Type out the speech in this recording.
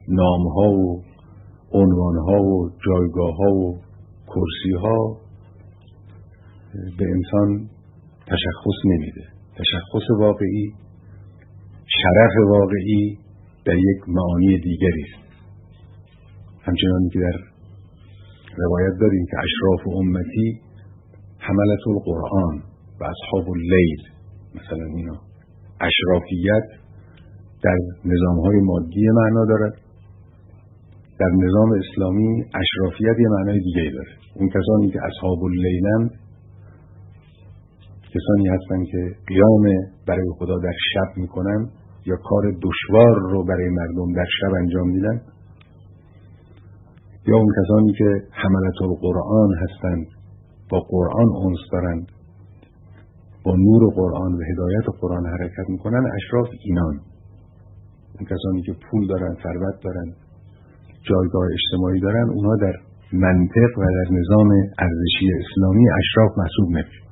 نام‌ها و عنوان‌ها و جایگاه‌ها و کرسی‌ها به انسان تشخص نمیده. تشخص واقعی، شرف واقعی در یک معانی دیگری است. همچنان که در روایت داریم که اشراف امتی حملة القرآن و اصحاب اللیل، مثلا اینا. اشرافیت در نظام‌های مادی معنا دارد، در نظام اسلامی اشرافیت یه معنای دیگه داره. اون کسانی که اصحاب اللیلند کسانی هستن که قیام برای خدا در شب میکنن یا کار دشوار رو برای مردم در شب انجام میدن، یا اون کسانی که حملة القرآن هستند، با قرآن انس دارند، با نور قرآن و هدایت قرآن حرکت میکنن. اشراف اینان، اون کسانی که پول دارن، ثروت دارن، جایگاه اجتماعی دارن، اونها در منطق و در نظام ارزشی اسلامی اشراف محسوب نمیشن.